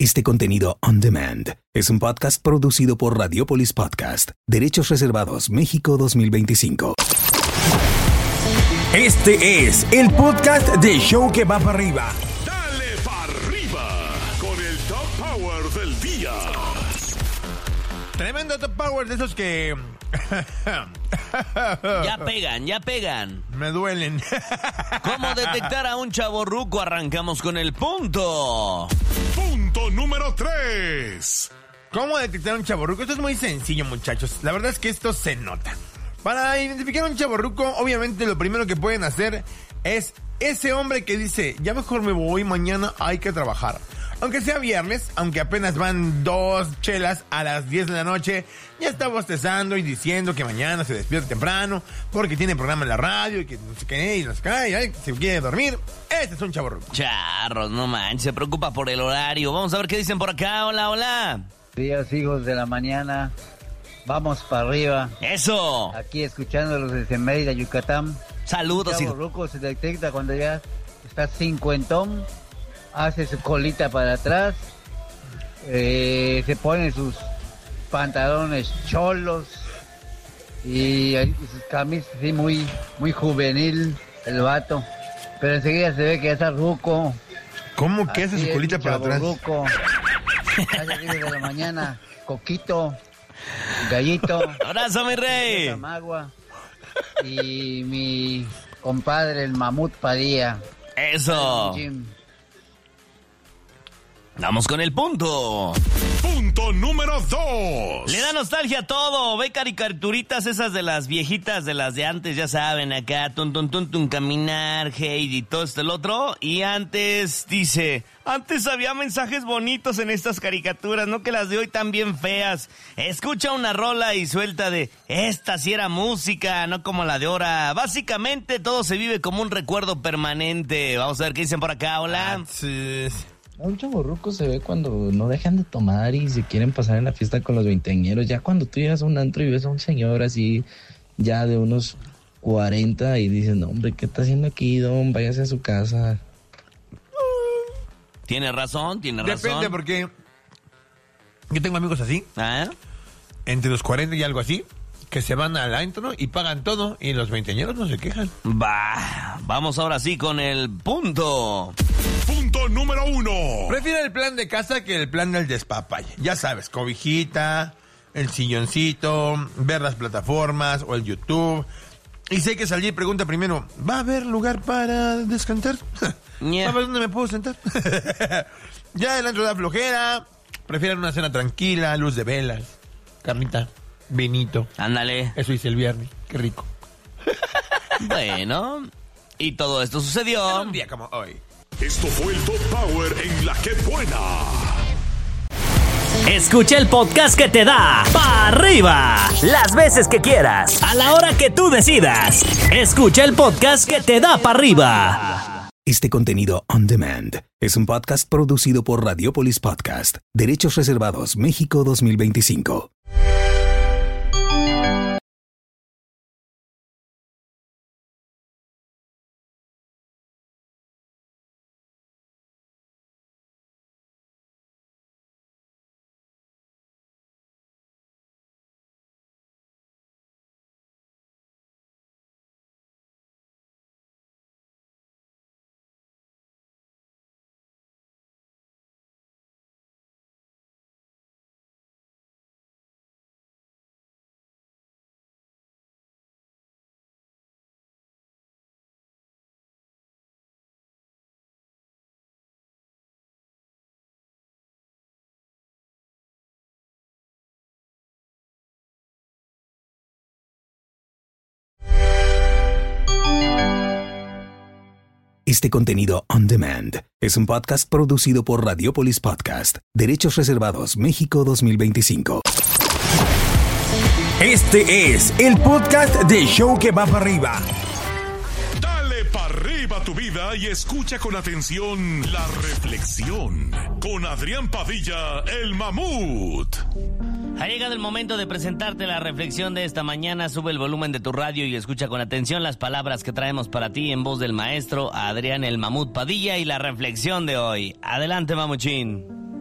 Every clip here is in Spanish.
Este contenido on demand es un podcast producido por Radiopolis Podcast. Derechos reservados, México 2025. Este es el podcast de Show que va para arriba. Dale para arriba con el Top Power del día. Tremendo Top Power de esos que... Ya pegan. me duelen. ¿Cómo detectar a un chavorruco? Arrancamos con el punto. Punto número 3. ¿Cómo detectar a un chavorruco? Esto es muy sencillo, muchachos. La verdad es que esto se nota. Para identificar a un chavorruco, obviamente lo primero que pueden hacer es ese hombre que dice, ya mejor me voy, mañana hay que trabajar. Aunque sea viernes, aunque apenas van 2 chelas a las 10 de la noche, ya está bostezando y diciendo que mañana se despierta temprano porque tiene programa en la radio y que no sé qué, y no sé qué, y se quiere dormir. Ese es un chavorruco. Charros, no manches, se preocupa por el horario. Vamos a ver qué dicen por acá. Hola. Días, hijos de la mañana. Vamos para arriba. Eso. Aquí escuchándolos desde Mérida, Yucatán. Saludos, hijo. Chavorruco se detecta cuando ya está cincuentón, hace su colita para atrás, se pone sus pantalones cholos y sus camisas así muy juvenil, el vato. Pero enseguida se ve que ya está ruco. ¿Cómo que hace su colita para atrás? Ruco. Hace aquí desde la mañana, coquito, gallito. Abrazo, mi rey. Magua y mi compadre el Mamut Padilla. Eso. Jim. Vamos con el punto. Punto número 2. Le da nostalgia a todo. Ve caricaturitas esas de las viejitas, de las de antes, ya saben, acá, tun, caminar, Heidi y todo esto, el otro. Y antes, dice, antes había mensajes bonitos en estas caricaturas, no que las de hoy tan bien feas. Escucha una rola y suelta de, esta sí era música, no como la de ahora. Básicamente todo se vive como un recuerdo permanente. Vamos a ver qué dicen por acá, hola. Un chavorruco se ve cuando no dejan de tomar y se quieren pasar en la fiesta con los veinteañeros. Ya cuando tú llegas a un antro y ves a un señor así, ya de unos 40 y dices, no, hombre, ¿qué está haciendo aquí, don? Váyase a su casa. Tiene razón. Depende, porque yo tengo amigos así, ¿Ah? entre los 40 y algo así, que se van al antro y pagan todo y los veinteañeros no se quejan. Vamos ahora sí con el punto. Punto número 1. Prefiero el plan de casa que el plan del despapalle. Ya sabes, cobijita, el silloncito, ver las plataformas o el YouTube. Y sé que salir pregunta primero, ¿va a haber lugar para descansar? Yeah. ¿A ver dónde me puedo sentar? Ya el antro da flojera. Prefiero una cena tranquila, luz de velas, carnita, vinito. Ándale. Eso hice el viernes, qué rico. Bueno, y todo esto sucedió Un día como hoy. Esto fue el Top Power en La Que Buena. Escucha el podcast que te da para arriba las veces que quieras, a la hora que tú decidas. Escucha el podcast que te da para arriba. Este contenido on demand es un podcast producido por Radiopolis Podcast. Derechos reservados, México 2025. Este contenido on demand es un podcast producido por Radiopolis Podcast. Derechos reservados, México 2025. Este es el podcast de Show que va para arriba. Dale para arriba tu vida y escucha con atención la reflexión con Adrián Padilla, el Mamut. Ha llegado el momento de presentarte la reflexión de esta mañana. Sube el volumen de tu radio y escucha con atención las palabras que traemos para ti en voz del maestro Adrián el Mamut Padilla y la reflexión de hoy. Adelante, Mamuchín.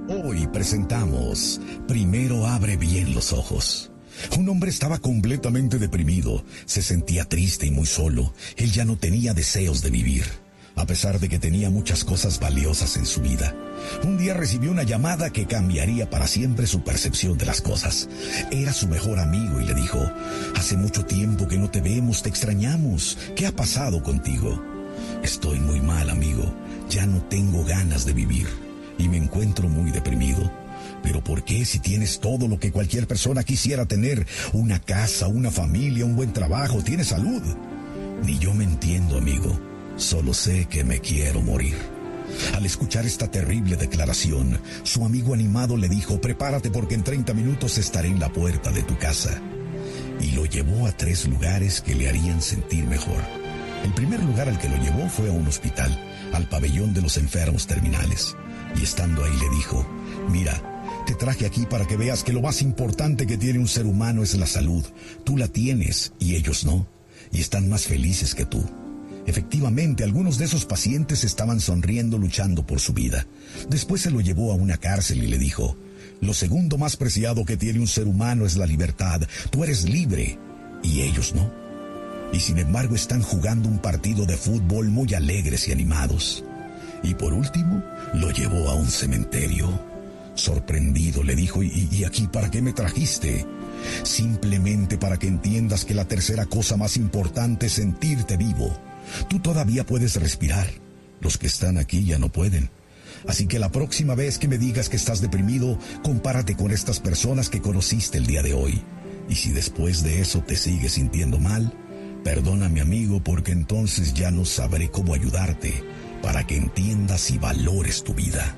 Hoy presentamos Primero abre bien los ojos. Un hombre estaba completamente deprimido, se sentía triste y muy solo. Él ya no tenía deseos de vivir, a pesar de que tenía muchas cosas valiosas en su vida. Un día recibió una llamada que cambiaría para siempre su percepción de las cosas. Era su mejor amigo y le dijo: hace mucho tiempo que no te vemos, te extrañamos. ¿Qué ha pasado contigo? Estoy muy mal, amigo. Ya no tengo ganas de vivir y me encuentro muy deprimido. ¿Pero por qué, si tienes todo lo que cualquier persona quisiera tener? Una casa, una familia, un buen trabajo, tienes salud. Ni yo me entiendo, amigo. Solo sé que me quiero morir. Al escuchar esta terrible declaración, su amigo animado le dijo: prepárate porque en 30 minutos estaré en la puerta de tu casa. Y lo llevó a 3 lugares que le harían sentir mejor. El primer lugar al que lo llevó fue a un hospital, al pabellón de los enfermos terminales. Y estando ahí le dijo: mira, te traje aquí para que veas que lo más importante que tiene un ser humano es la salud. Tú la tienes y ellos no, y están más felices que tú. Efectivamente, algunos de esos pacientes estaban sonriendo, luchando por su vida. Después se lo llevó a una cárcel y le dijo: lo segundo más preciado que tiene un ser humano es la libertad. Tú eres libre y ellos no. Y sin embargo están jugando un partido de fútbol muy alegres y animados. Y por último, lo llevó a un cementerio. Sorprendido le dijo: ¿Y aquí para qué me trajiste? Simplemente para que entiendas que la tercera cosa más importante es sentirte vivo. Tú todavía puedes respirar. Los que están aquí ya no pueden. Así que la próxima vez que me digas que estás deprimido, compárate con estas personas que conociste el día de hoy. Y si después de eso te sigues sintiendo mal, perdóname, amigo, porque entonces ya no sabré cómo ayudarte para que entiendas y valores tu vida.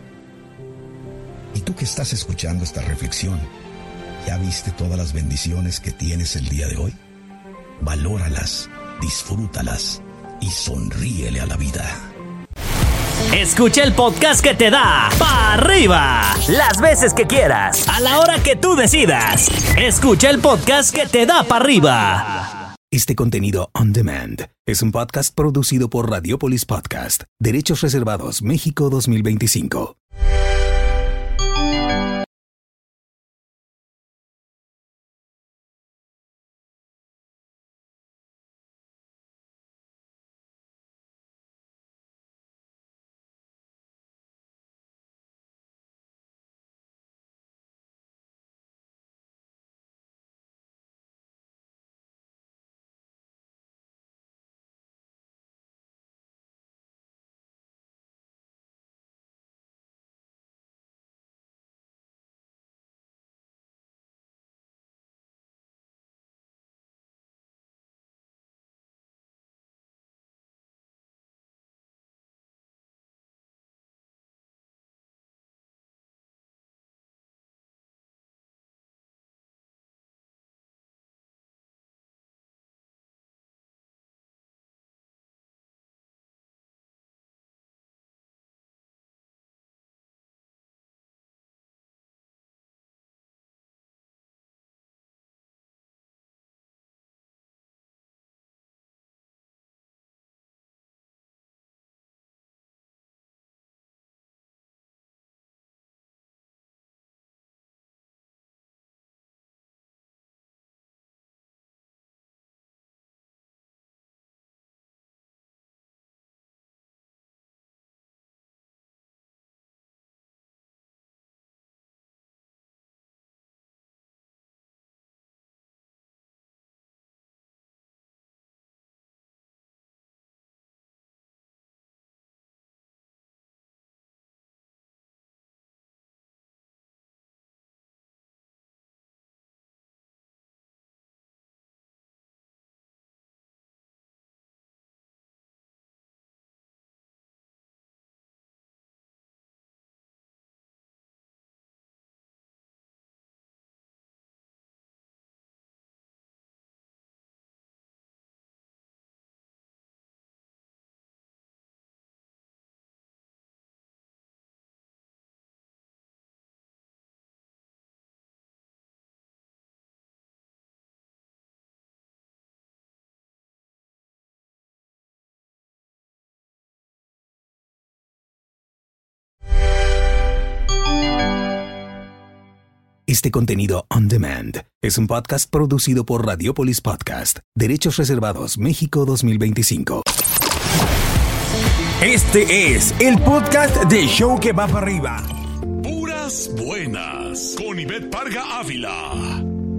¿Y tú que estás escuchando esta reflexión, ya viste todas las bendiciones que tienes el día de hoy? Valóralas, disfrútalas y sonríele a la vida. Escucha el podcast que te da para arriba las veces que quieras, a la hora que tú decidas. Escucha el podcast que te da para arriba. Este contenido on demand es un podcast producido por Radiopolis Podcast. Derechos reservados, México 2025. este contenido on demand es un podcast producido por Radiopolis Podcast, Derechos Reservados, México 2025. Este es el podcast de Show que va para arriba. Puras buenas. Con Ivette Parga Ávila.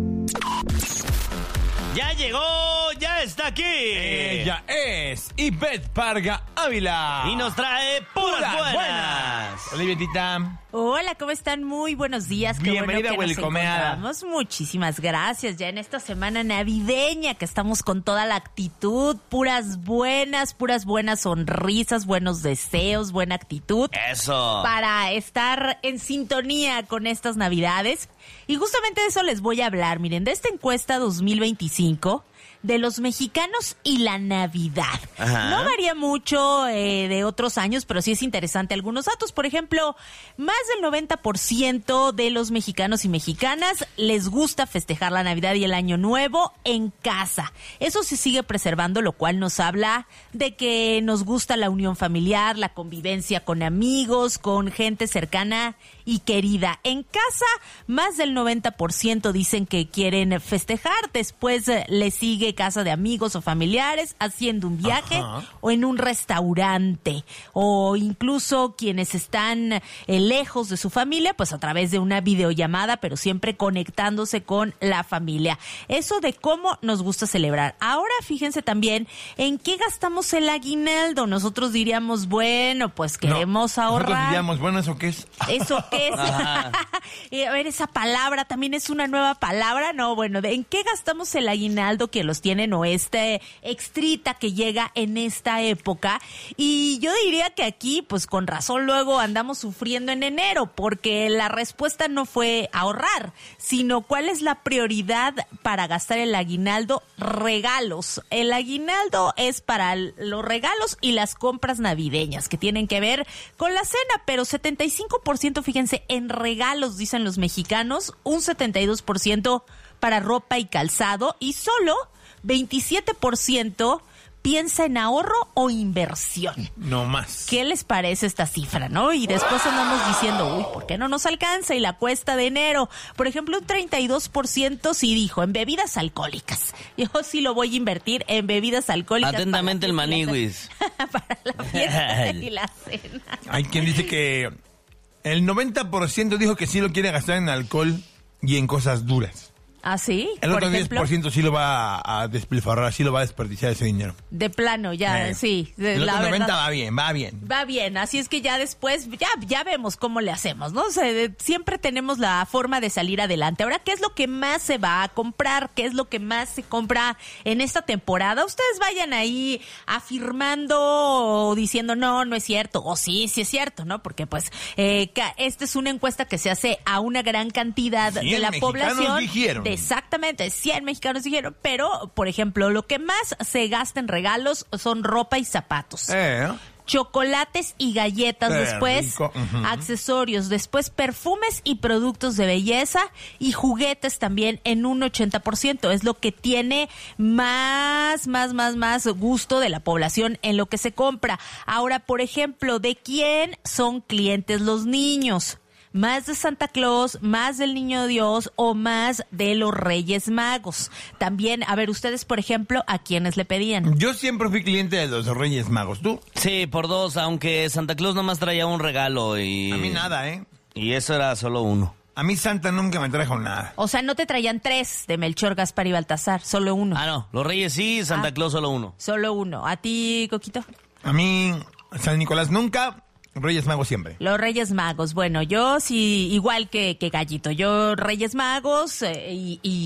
Ya llegó, ya está aquí. Ella es Ivette Parga Ávila. Y nos trae puras buenas. Hola, Ivetita. Hola, ¿cómo están? Muy buenos días. Qué Bienvenida, bueno que nos welcomeada. encontramos. Muchísimas gracias. Ya en esta semana navideña que estamos con toda la actitud, puras buenas sonrisas, buenos deseos, buena actitud. Eso. Para estar en sintonía con estas navidades. Y justamente de eso les voy a hablar. Miren, de esta encuesta 2025... de los mexicanos y la Navidad. Ajá. No varía mucho de otros años, pero sí es interesante algunos datos. Por ejemplo, más del 90% de los mexicanos y mexicanas les gusta festejar la Navidad y el Año Nuevo en casa. Eso se sigue preservando, lo cual nos habla de que nos gusta la unión familiar, la convivencia con amigos, con gente cercana y querida. En casa, más del 90% dicen que quieren festejar. Después le sigue casa de amigos o familiares, haciendo un viaje. Ajá. O en un restaurante, o incluso quienes están lejos de su familia, pues a través de una videollamada, pero siempre conectándose con la familia. Eso de cómo nos gusta celebrar. Ahora fíjense también en qué gastamos el aguinaldo. Nosotros diríamos, bueno, pues queremos ahorrar. Nosotros diríamos, bueno, ¿eso qué es? ¿Eso qué es? A ver, esa palabra también es una nueva palabra. No, bueno, ¿en qué gastamos el aguinaldo que los tienen o este extrita que llega en esta época? Y yo diría que aquí, pues con razón luego andamos sufriendo en enero, porque la respuesta no fue ahorrar, sino cuál es la prioridad para gastar el aguinaldo. Regalos. El aguinaldo es para los regalos y las compras navideñas que tienen que ver con la cena, pero 75%, fíjense, en regalos, dicen los mexicanos, un 72% para ropa y calzado, y solo 27% piensa en ahorro o inversión. No más. ¿Qué les parece esta cifra, no? Y después andamos diciendo, uy, ¿por qué no nos alcanza? Y la cuesta de enero. Por ejemplo, un 32% sí dijo en bebidas alcohólicas. Yo sí lo voy a invertir en bebidas alcohólicas. Atentamente el maniguis. Para la fiesta y la cena. Hay quien dice que el 90% dijo que sí lo quiere gastar en alcohol y en cosas duras. ¿Ah, sí? El otro 10% sí lo va a despilfarrar, sí lo va a desperdiciar ese dinero. De plano, ya, sí. El otro 90% va bien. Va bien, así es que ya después, ya vemos cómo le hacemos, ¿no? O sea, siempre tenemos la forma de salir adelante. Ahora, ¿qué es lo que más se va a comprar? ¿Qué es lo que más se compra en esta temporada? Ustedes vayan ahí afirmando o diciendo, no es cierto, o sí es cierto, ¿no? Porque pues esta es una encuesta que se hace a una gran cantidad de la población. Dijeron. Exactamente, 100 mexicanos dijeron, pero, por ejemplo, lo que más se gasta en regalos son ropa y zapatos. Chocolates y galletas, después accesorios, después perfumes y productos de belleza, y juguetes también en un 80%. Es lo que tiene más gusto de la población en lo que se compra. Ahora, por ejemplo, ¿de quién son clientes los niños? ¿Más de Santa Claus, más del Niño Dios o más de los Reyes Magos? También, a ver, ustedes, por ejemplo, ¿a quiénes le pedían? Yo siempre fui cliente de los Reyes Magos. ¿Tú? Sí, por dos, aunque Santa Claus nomás traía un regalo y... A mí nada, Y eso era solo uno. A mí Santa nunca me trajo nada. O sea, no te traían 3 de Melchor, Gaspar y Baltasar, solo uno. Ah, no, los Reyes sí, Santa Claus solo uno. Solo uno. ¿A ti, Coquito? A mí, San Nicolás nunca... Reyes Magos siempre. Los Reyes Magos. Bueno, yo sí, igual que Gallito. Yo Reyes Magos y